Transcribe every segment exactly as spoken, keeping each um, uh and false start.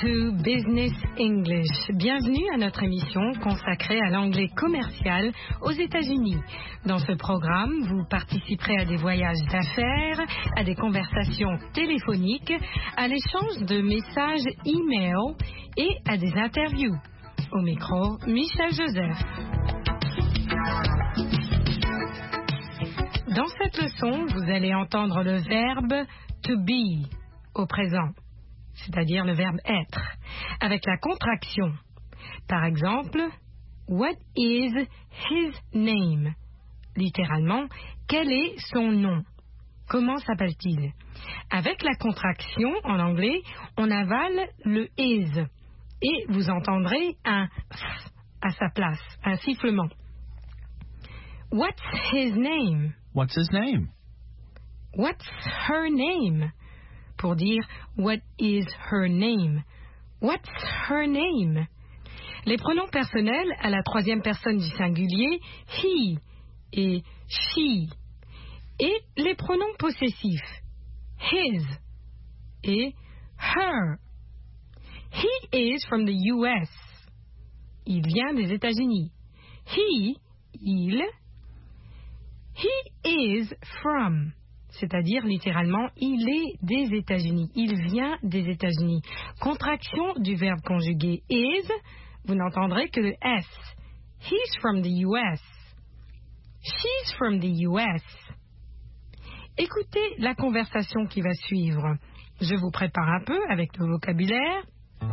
to Business English. Bienvenue à notre émission consacrée à l'anglais commercial aux États-Unis. Dans ce programme, vous participerez à des voyages d'affaires, à des conversations téléphoniques, à l'échange de messages e-mail et à des interviews. Au micro, Michel Joseph. Dans cette leçon, vous allez entendre le verbe to be au présent, c'est-à-dire le verbe être, avec la contraction. Par exemple, what is his name? Littéralement, quel est son nom? Comment s'appelle-t-il? Avec la contraction, en anglais, on avale le is et vous entendrez un à sa place, un sifflement. What's his name? What's his name? What's her name? Pour dire what is her name? What's her name? Les pronoms personnels à la troisième personne du singulier, he et she. Et les pronoms possessifs, his et her. He is from the U S. Il vient des États-Unis. He, il. He is from. C'est-à-dire, littéralement, il est des États-Unis. Il vient des États-Unis. Contraction du verbe conjugué is, vous n'entendrez que le S. He's from the U S. She's from the U S. Écoutez la conversation qui va suivre. Je vous prépare un peu avec le vocabulaire.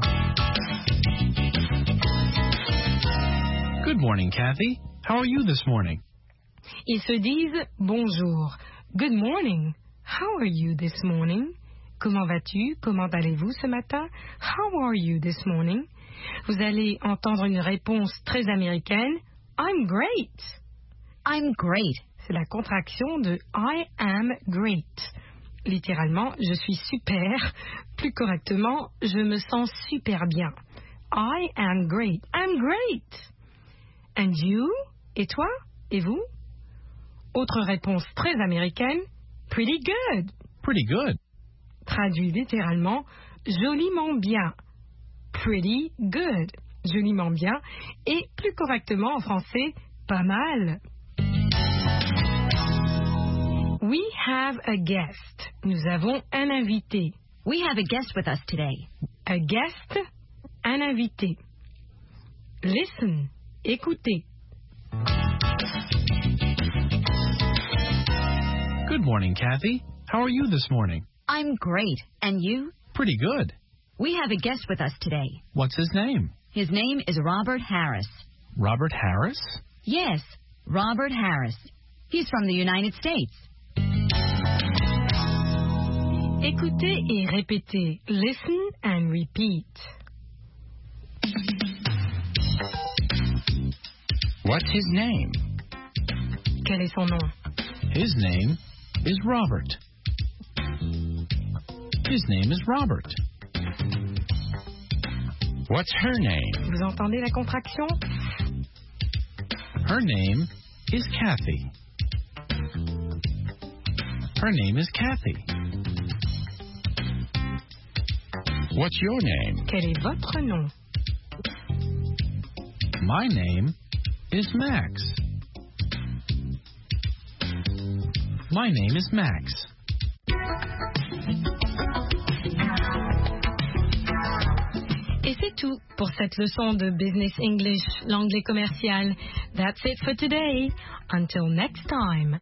Good morning, Kathy. How are you this morning? Ils se disent bonjour. Good morning. How are you this morning? Comment vas-tu? Comment allez-vous ce matin? How are you this morning? Vous allez entendre une réponse très américaine. I'm great. I'm great. C'est la contraction de I am great. Littéralement, je suis super. Plus correctement, je me sens super bien. I am great. I'm great. And you? Et toi? Et vous? Autre réponse très américaine, pretty good. Pretty good. Traduit littéralement, joliment bien. Pretty good. Joliment bien. Et plus correctement en français, pas mal. We have a guest. Nous avons un invité. We have a guest with us today. A guest, un invité. Listen, écoutez. Good morning, Kathy. How are you this morning? I'm great. And you? Pretty good. We have a guest with us today. What's his name? His name is Robert Harris. Robert Harris? Yes, Robert Harris. He's from the United States. Écoutez et répétez. Listen and repeat. What's his name? Quel est son nom? His name is Robert. His name is Robert. What's her name? Vous entendez la contraction? Her name is Kathy. Her name is Kathy. What's your name? Quel est votre nom? My name is Max. My name is Max. Et c'est tout pour cette leçon de Business English, l'anglais commercial. That's it for today. Until next time.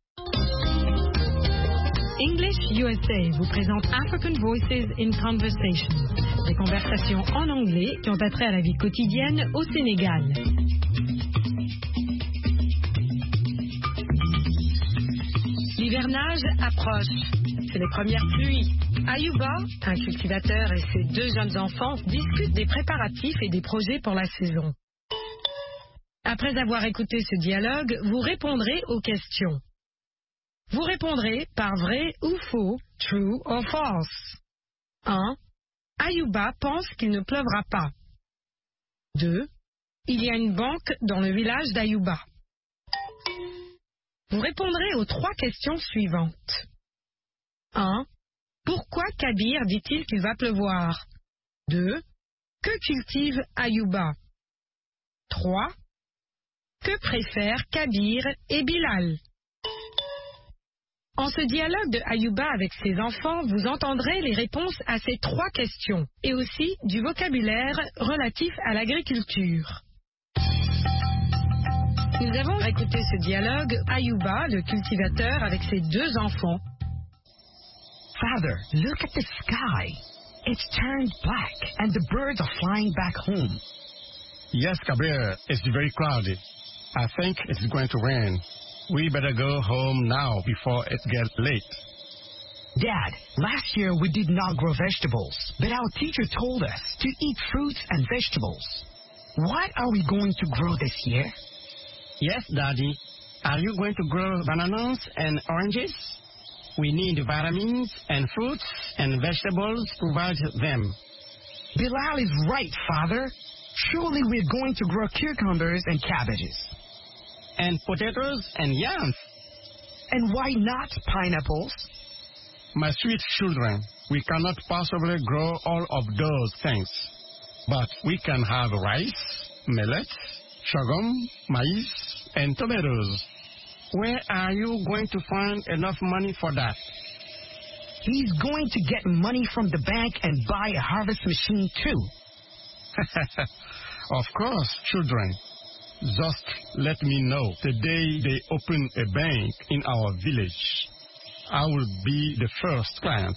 English U S A vous présente African Voices in Conversation, des conversations en anglais qui ont attrait à la vie quotidienne au Sénégal. L'hivernage approche. C'est les premières pluies. Ayuba, un cultivateur et ses deux jeunes enfants discutent des préparatifs et des projets pour la saison. Après avoir écouté ce dialogue, vous répondrez aux questions. Vous répondrez par vrai ou faux, true or false. un. Ayuba pense qu'il ne pleuvra pas. deux. Il y a une banque dans le village d'Ayuba. Vous répondrez aux trois questions suivantes. un. Pourquoi Kabir dit-il qu'il va pleuvoir? deux. Que cultive Ayuba? trois. Que préfèrent Kabir et Bilal? En ce dialogue de Ayuba avec ses enfants, vous entendrez les réponses à ces trois questions et aussi du vocabulaire relatif à l'agriculture. Nous avons écouté ce dialogue, Ayuba, le cultivateur, avec ses deux enfants. Father, look at the sky. It's turned black and the birds are flying back home. Yes, Kabir, it's very cloudy. I think it's going to rain. We better go home now before it gets late. Dad, last year we did not grow vegetables, but our teacher told us to eat fruits and vegetables. What are we going to grow this year? Yes, Daddy. Are you going to grow bananas and oranges? We need vitamins and fruits and vegetables to provide them. Bilal is right, Father. Surely we're going to grow cucumbers and cabbages. And potatoes and yams. And why not pineapples? My sweet children, we cannot possibly grow all of those things. But we can have rice, millet, sorghum, maize, and tomatoes. Where are you going to find enough money for that? He's going to get money from the bank and buy a harvest machine too. Of course, children. Just let me know the day they open a bank in our village. I will be the first client.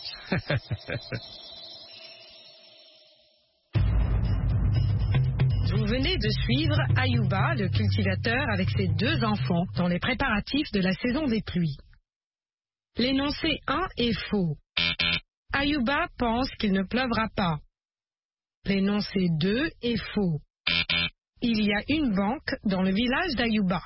Vous venez de suivre Ayuba, le cultivateur, avec ses deux enfants, dans les préparatifs de la saison des pluies. L'énoncé un est faux. Ayuba pense qu'il ne pleuvra pas. L'énoncé deux est faux. Il y a une banque dans le village d'Ayuba.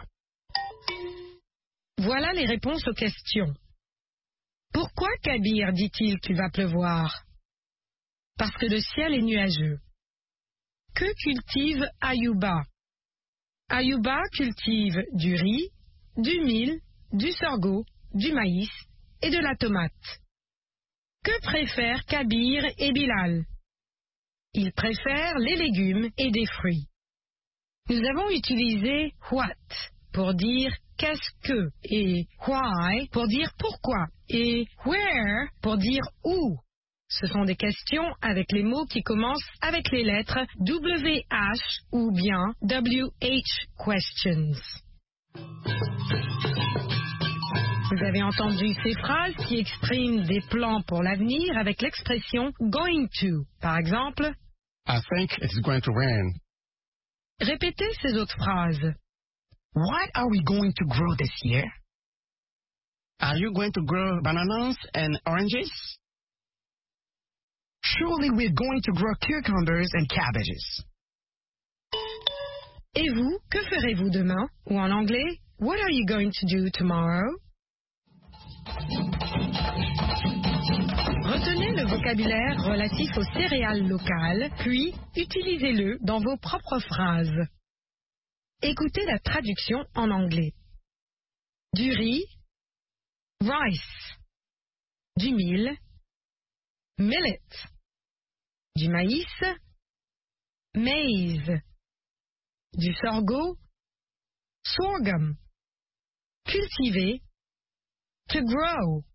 Voilà les réponses aux questions. Pourquoi Kabir dit-il qu'il va pleuvoir? Parce que le ciel est nuageux. Que cultive Ayuba? Ayuba cultive du riz, du mil, du sorgho, du maïs et de la tomate. Que préfèrent Kabir et Bilal? Ils préfèrent les légumes et des fruits. Nous avons utilisé what pour dire qu'est-ce que et why pour dire pourquoi et where pour dire où. Ce sont des questions avec les mots qui commencent avec les lettres W H ou bien W H questions. Vous avez entendu ces phrases qui expriment des plans pour l'avenir avec l'expression going to. Par exemple, I think it's going to rain. Répétez ces autres phrases. What are we going to grow this year? Are you going to grow bananas and oranges? Surely we're going to grow cucumbers and cabbages. Et vous, que ferez-vous demain? Ou en anglais, what are you going to do tomorrow? Retenez le vocabulaire relatif aux céréales locales, puis utilisez-le dans vos propres phrases. Écoutez la traduction en anglais. Du riz, rice. Du mil, millet. Du maïs, maize. Du sorgho, sorghum. Cultiver, to grow.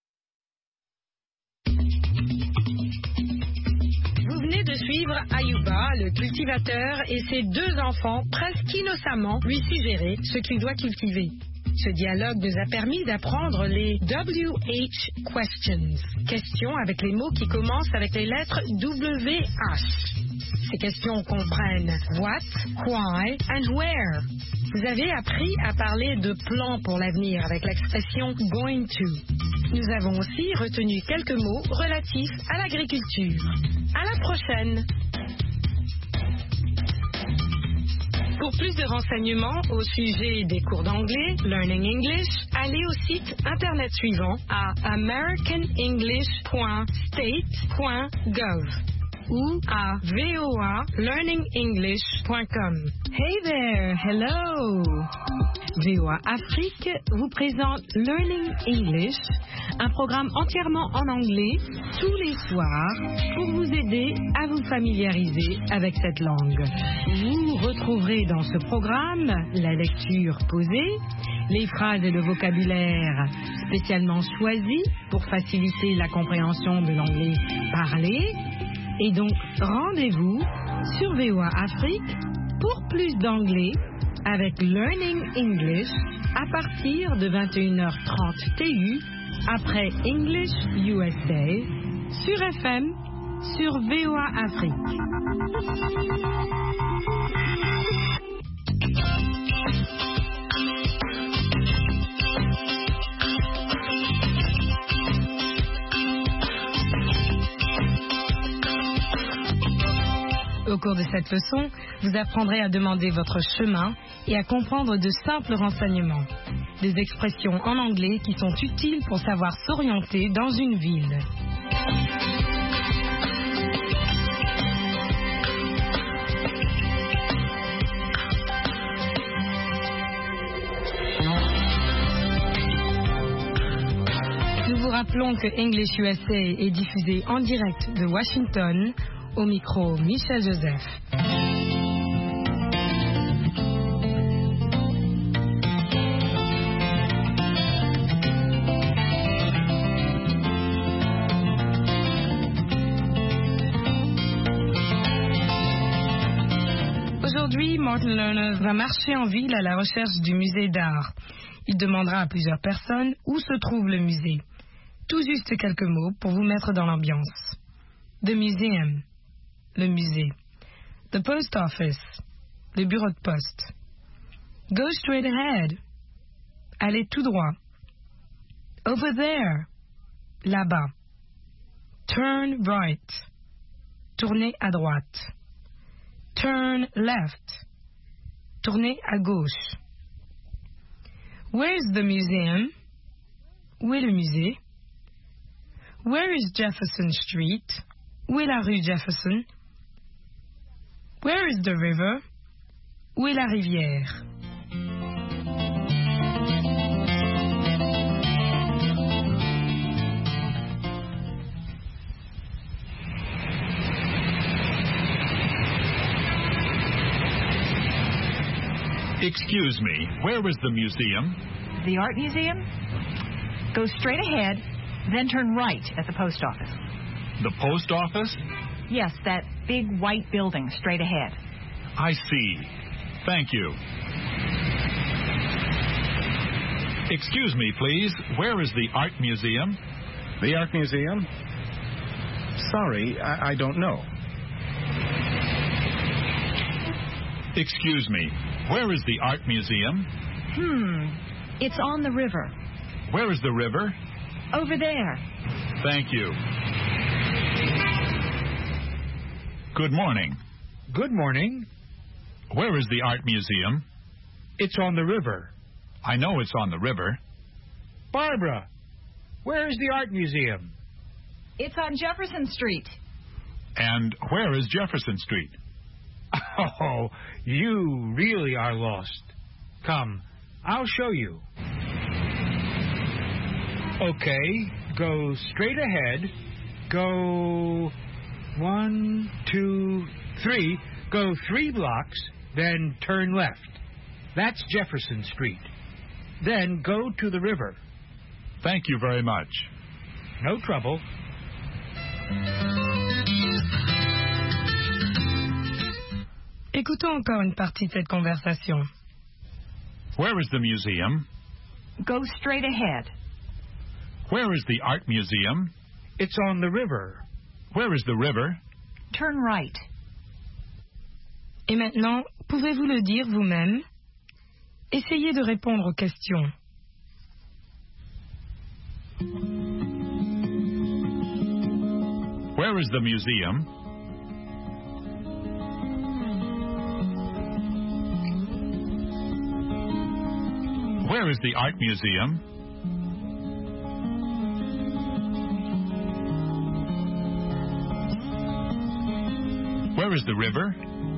Vous venez de suivre Ayuba, le cultivateur, et ses deux enfants presque innocemment lui suggérer ce qu'il doit cultiver. Ce dialogue nous a permis d'apprendre les W H questions, questions avec les mots qui commencent avec les lettres W H. Ces questions comprennent what, why and where. Vous avez appris à parler de plans pour l'avenir avec l'expression going to. Nous avons aussi retenu quelques mots relatifs à l'agriculture. À la prochaine! Pour plus de renseignements au sujet des cours d'anglais, Learning English, allez au site internet suivant à american english point state point gov. ou à v o a learning english point com. Hey there, hello. V O A Afrique vous présente Learning English, un programme entièrement en anglais tous les soirs pour vous aider à vous familiariser avec cette langue. Vous retrouverez dans ce programme la lecture posée, les phrases et le vocabulaire spécialement choisis pour faciliter la compréhension de l'anglais parlé. Et donc, rendez-vous sur V O A Afrique pour plus d'anglais avec Learning English à partir de vingt et une heures trente T U après English U S A sur F M sur V O A Afrique. Au cours de cette leçon, vous apprendrez à demander votre chemin et à comprendre de simples renseignements. Des expressions en anglais qui sont utiles pour savoir s'orienter dans une ville. Nous vous rappelons que English U S A est diffusé en direct de Washington. Au micro, Michel Joseph. Aujourd'hui, Martin Lerner va marcher en ville à la recherche du musée d'art. Il demandera à plusieurs personnes où se trouve le musée. Tout juste quelques mots pour vous mettre dans l'ambiance. The Museum. Le musée. The post office. Le bureau de poste. Go straight ahead. Allez tout droit. Over there. Là-bas. Turn right. Tournez à droite. Turn left. Tournez à gauche. Where's the museum? Où est le musée? Where is Jefferson Street? Où est la rue Jefferson? Where is the river? Où est la rivière? Excuse me, where is the museum? The Art Museum? Go straight ahead, then turn right at the post office. The post office? Yes, that big white building straight ahead. I see. Thank you. Excuse me, please. Where is the Art Museum? The Art Museum? Sorry, I, I don't know. Excuse me. Where is the Art Museum? Hmm. It's on the river. Where is the river? Over there. Thank you. Good morning. Good morning. Where is the Art Museum? It's on the river. I know it's on the river. Barbara, where is the Art Museum? It's on Jefferson Street. And where is Jefferson Street? Oh, you really are lost. Come, I'll show you. Okay, go straight ahead. Go one, two, three. Go three blocks, then turn left. That's Jefferson Street. Then go to the river. Thank you very much. No trouble. Écoutons encore une partie de cette conversation. Where is the museum? Go straight ahead. Where is the Art Museum? It's on the river. Where is the river? Turn right. Et maintenant, pouvez-vous le dire vous-même? Essayez de répondre aux questions. Where is the museum? Where is the Art Museum? Where is the river?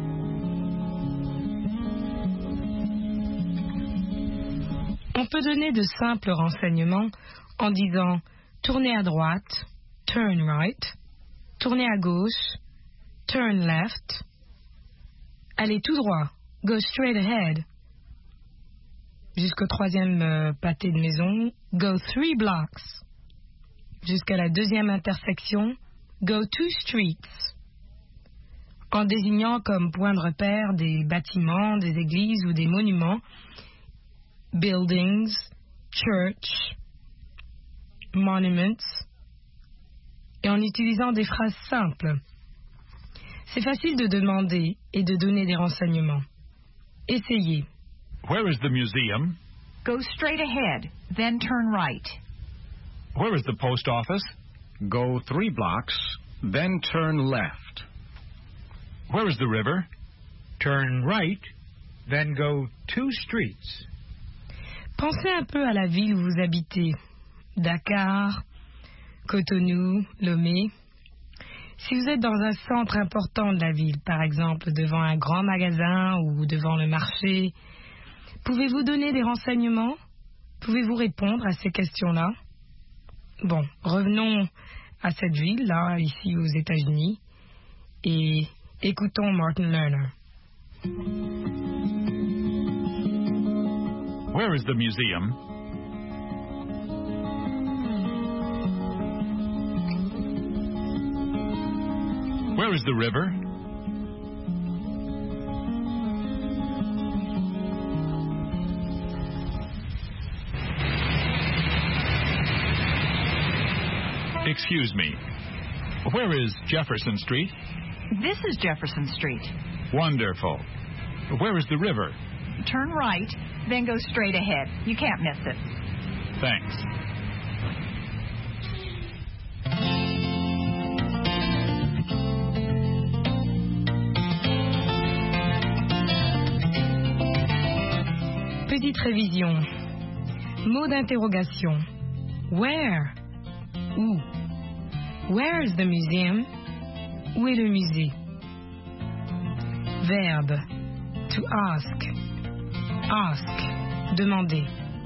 On peut donner de simples renseignements en disant tournez à droite, turn right, tournez à gauche, turn left, allez tout droit, go straight ahead, jusqu'au troisième euh, pâté de maison, go three blocks, jusqu'à la deuxième intersection, go two streets, en désignant comme point de repère des bâtiments, des églises ou des monuments, buildings, church, monuments, et en utilisant des phrases simples. C'est facile de demander et de donner des renseignements. Essayez. Where is the museum? Go straight ahead, then turn right. Where is the post office? Go three blocks, then turn left. Where is the river? Turn right, then go two streets. Pensez un peu à la ville où vous habitez. Dakar, Cotonou, Lomé. Si vous êtes dans un centre important de la ville, par exemple devant un grand magasin ou devant le marché, pouvez-vous donner des renseignements? Pouvez-vous répondre à ces questions-là? Bon, revenons à cette ville-là, ici aux États-Unis, et écoutons Martin Lerner. Where is the museum? Where is the river? Excuse me. Where is Jefferson Street? This is Jefferson Street. Wonderful. Where is the river? Turn right, then go straight ahead. You can't miss it. Thanks. Petite révision. Mot d'interrogation. Where? Où? Where is the museum? Où est le musée? Verbe. To ask. Ask. Demander.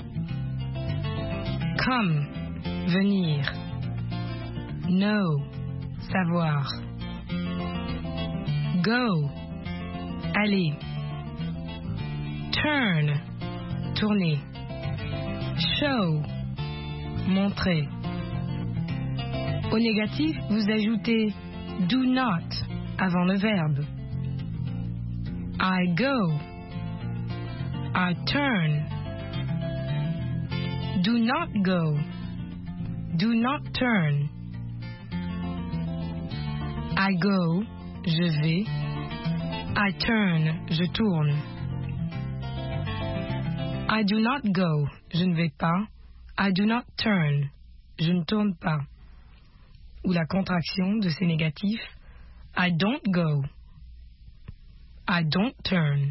Come. Venir. Know. Savoir. Go. Aller. Turn. Tourner. Show. Montrer. Au négatif, vous ajoutez do not avant le verbe. I go. I turn. Do not go. Do not turn. I go. Je vais. I turn. Je tourne. I do not go. Je ne vais pas. I do not turn. Je ne tourne pas. Ou la contraction de ces négatifs. I don't go. I don't turn.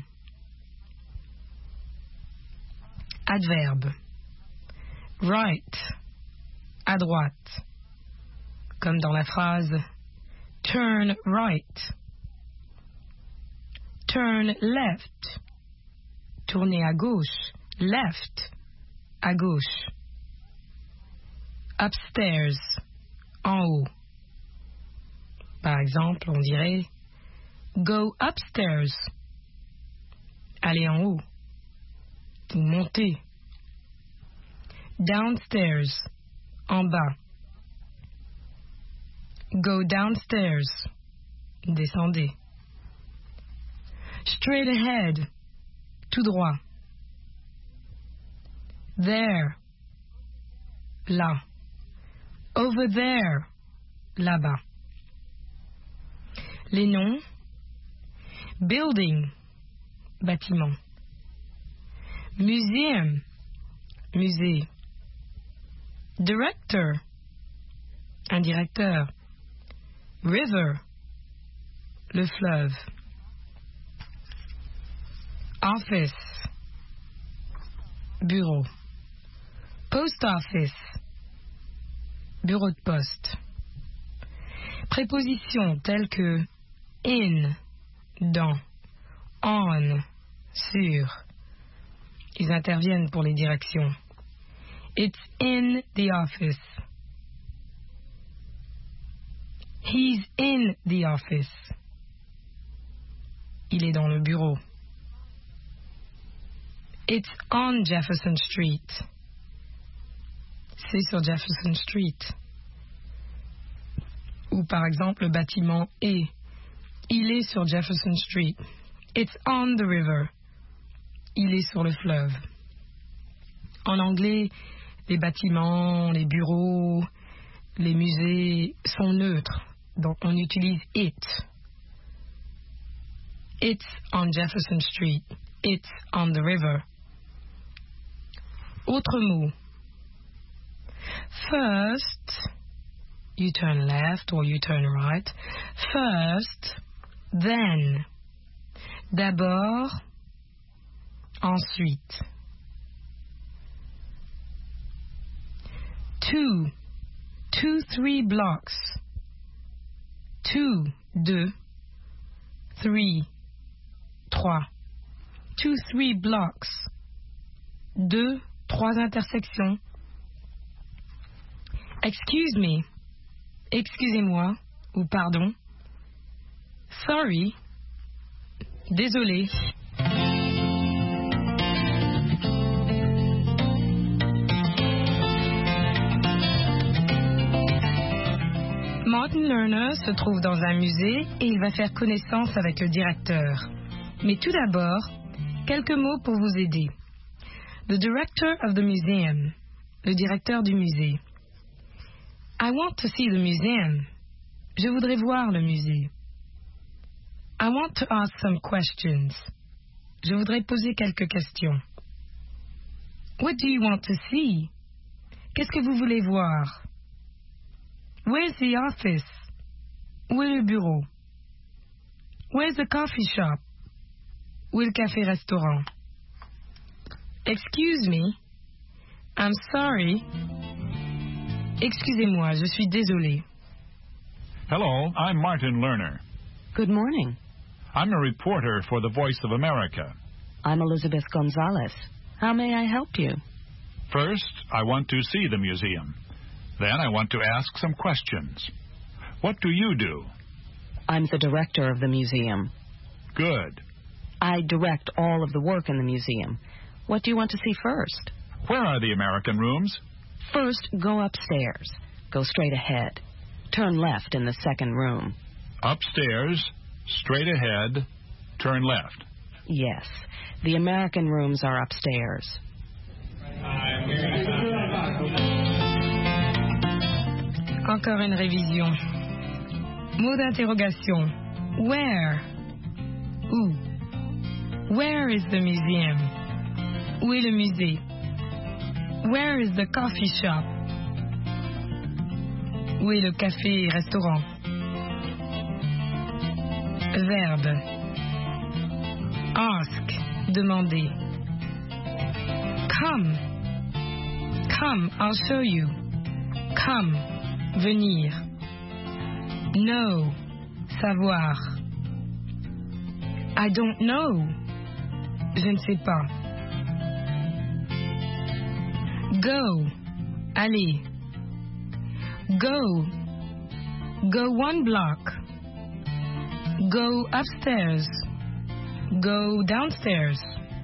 Adverbe. Right. À droite. Comme dans la phrase turn right. Turn left. Tourner à gauche. Left. À gauche. Upstairs. En haut. Par exemple, on dirait go upstairs. Aller en haut. Ou monter. Downstairs. En bas. Go downstairs. Descendez. Straight ahead. Tout droit. There. Là. Over there. Là-bas. Les noms. Building. Bâtiment. Museum. Musée. Director. Un directeur. River. Le fleuve. Office. Bureau. Post office. Bureau de poste. Prépositions telles que in, dans, on, sur. Ils interviennent pour les directions. It's in the office. He's in the office. Il est dans le bureau. It's on Jefferson Street. C'est sur Jefferson Street. Ou par exemple, le bâtiment est. Il est sur Jefferson Street. It's on the river. Il est sur le fleuve. En anglais, les bâtiments, les bureaux, les musées sont neutres. Donc on utilise it. It's on Jefferson Street. It's on the river. Autre mot. First, you turn left or you turn right. First, then. D'abord, ensuite. Two, two, three blocks. Two, deux. Three, trois. Two, three blocks. Deux, trois intersections. Excuse me. Excusez-moi ou pardon. Sorry. Désolé. Martin Lerner se trouve dans un musée et il va faire connaissance avec le directeur. Mais tout d'abord, quelques mots pour vous aider. The director of the museum. Le directeur du musée. I want to see the museum. Je voudrais voir le musée. I want to ask some questions. Je voudrais poser quelques questions. What do you want to see? Qu'est-ce que vous voulez voir? Where's the office? Où est le bureau? Where's the coffee shop? Où est le café-restaurant? Excuse me. I'm sorry. Excusez-moi, je suis désolé. Hello, I'm Martin Lerner. Good morning. I'm a reporter for the Voice of America. I'm Elizabeth Gonzalez. How may I help you? First, I want to see the museum. Then I want to ask some questions. What do you do? I'm the director of the museum. Good. I direct all of the work in the museum. What do you want to see first? Where are the American rooms? First, go upstairs. Go straight ahead. Turn left in the second room. Upstairs, straight ahead, turn left. Yes. The American rooms are upstairs. Encore une révision. Mot d'interrogation. Where? Où? Where is the museum? Où est le musée? Where is the coffee shop? Où est le café-restaurant? Verbe. Ask. Demander. Come. Come, I'll show you. Come. Venir. Know. Savoir. I don't know. Je ne sais pas. Go. Aller. Go. Go one block. Go upstairs. Go downstairs.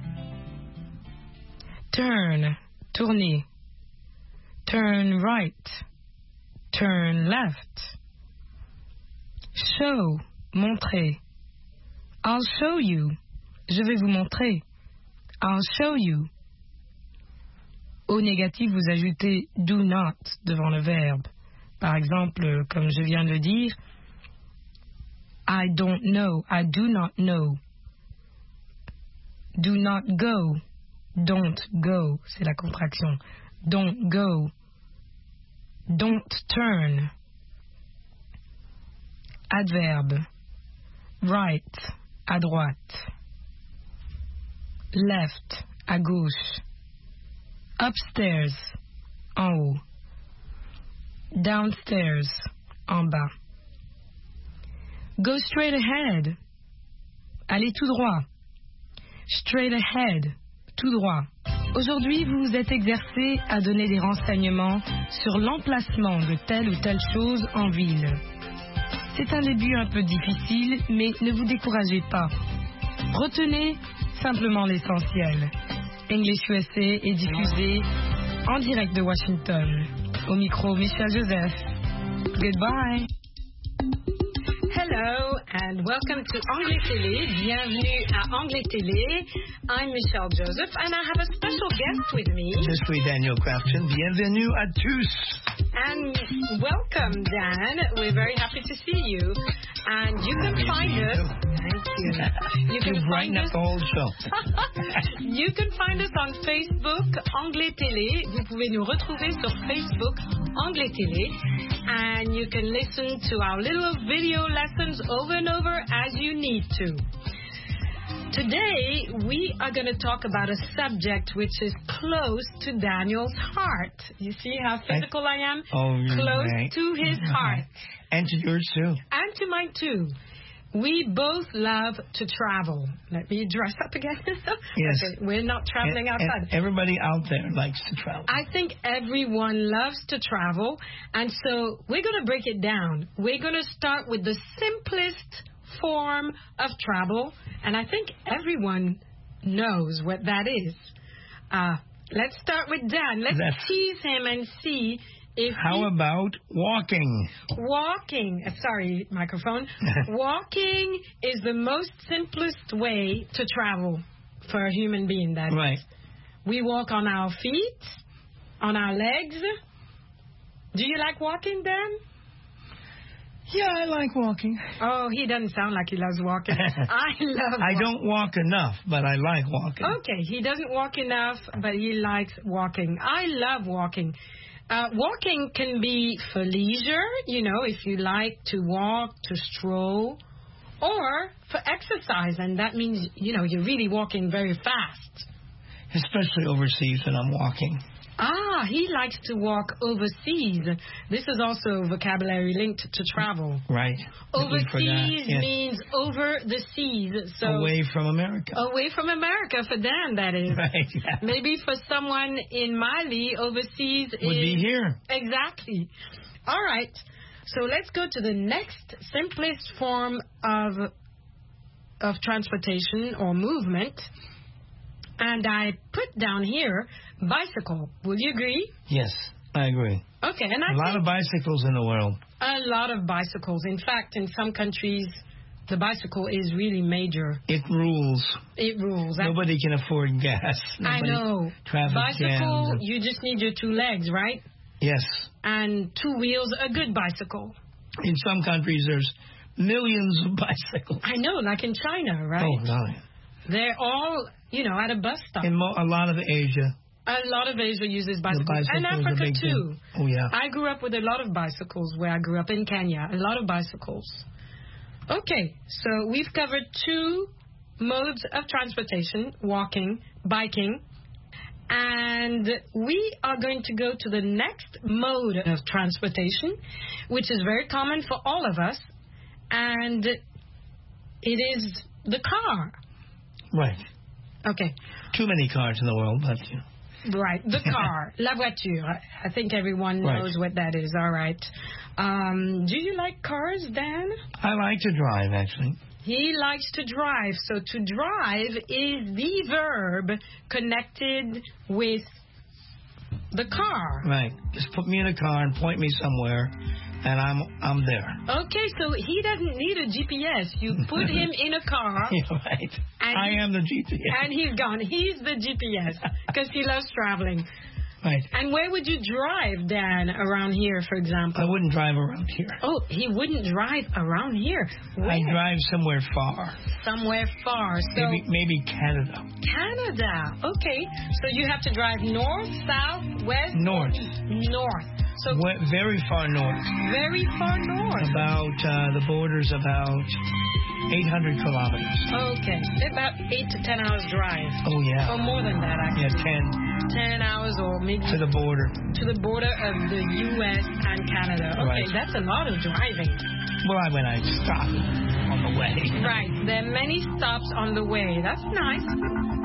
Turn. Tourner. Turn right. Turn left. Show. Montrer. I'll show you. Je vais vous montrer. I'll show you. Au négatif, vous ajoutez do not devant le verbe. Par exemple, comme je viens de le dire, I don't know. I do not know. Do not go. Don't go. C'est la contraction. Don't go. Don't turn. Adverbe. Right. À droite. Left. À gauche. Upstairs. En haut. Downstairs. En bas. Go straight ahead. Allez tout droit. Straight ahead. Tout droit. Aujourd'hui, vous vous êtes exercé à donner des renseignements sur l'emplacement de telle ou telle chose en ville. C'est un début un peu difficile, mais ne vous découragez pas. Retenez simplement l'essentiel. English U S A est diffusé en direct de Washington. Au micro, Michel Joseph. Goodbye. Hello and welcome to Anglais Télé. Bienvenue à Anglais Télé. I'm Michelle Joseph and I have a special guest with me. Je suis Daniel Crafton. Bienvenue à tous. And welcome, Dan. We're very happy to see you. And you can find us. Thank you. You can you brighten find up us, the whole show. You can find us on Facebook, Anglais Télé. Vous pouvez nous retrouver sur Facebook, Anglais Télé. And you can listen to our little video lessons over and over as you need to. Today, we are going to talk about a subject which is close to Daniel's heart. You see how physical I, I am? Oh, close right. to his heart. And to yours, too. And to mine, too. We both love to travel. Let me dress up again. Yes. Okay, we're not traveling and, outside. And everybody out there likes to travel. I think everyone loves to travel. And so we're going to break it down. We're going to start with the simplest form of travel. And I think everyone knows what that is. Uh, let's start with Dan. Let's That's... tease him and see if How he... about walking? Walking. Uh, sorry, microphone. Walking is the most simplest way to travel for a human being. That right. is. We walk on our feet, on our legs. Do you like walking, Dan? Yeah, I like walking. Oh, he doesn't sound like he loves walking. I love walking. I don't walk enough, but I like walking. Okay, he doesn't walk enough, but he likes walking. I love walking. Uh, walking can be for leisure, you know, if you like to walk, to stroll, or for exercise, and that means, you know, you're really walking very fast. Especially overseas when I'm walking. Ah, he likes to walk overseas. This is also vocabulary linked to travel. Right. Overseas yes. means over the seas. So away from America. Away from America, for Dan, that is. Right, yeah. Maybe for someone in Mali, overseas would is... be here. Exactly. All right. So let's go to the next simplest form of of transportation or movement. And I put down here bicycle. Will you agree? Yes, I agree. Okay, and I a lot of bicycles in the world. A lot of bicycles. In fact, in some countries, the bicycle is really major. It rules. It rules. Nobody can afford gas. Nobody I know. Traffic bicycle, jams. you just need your two legs, right? Yes. And two wheels, a good bicycle. In some countries, there's millions of bicycles. I know, like in China, right? Oh, no. They're all, you know, at a bus stop. In mo- a lot of Asia. A lot of Asia uses bicycles. And Africa, too. Thing. Oh, yeah. I grew up with a lot of bicycles where I grew up in Kenya. A lot of bicycles. Okay, so we've covered two modes of transportation, walking, biking. And we are going to go to the next mode of transportation, which is very common for all of us. And it is the car. Right. Okay. Too many cars in the world, but... You know. Right, the car, la voiture. I think everyone knows right. what that is. All right. Um, do you like cars, Dan? I like to drive, actually. He likes to drive. So to drive is the verb connected with the car. Right. Just put me in a car and point me somewhere, and I'm I'm there. Okay, so he doesn't need a G P S. You put him in a car. Yeah, right. I he, am the G P S. And he's gone. He's the G P S because he loves traveling. Right. And where would you drive, Dan, around here, for example? I wouldn't drive around here. Oh, he wouldn't drive around here. Where? I drive somewhere far. Somewhere far. So maybe, maybe Canada. Canada. Okay. So you have to drive north, south, west? North. North. So Went very far north. Very far north. About uh, the border's about eight hundred kilometers. Okay, about eight to ten hours drive. Oh yeah. Or more than that, actually. Yeah, ten. Ten hours or maybe to the border. To the border of the U S and Canada. Okay, right. That's a lot of driving. Well, I when I stopped on the the way. Right. There are many stops on the way. That's nice.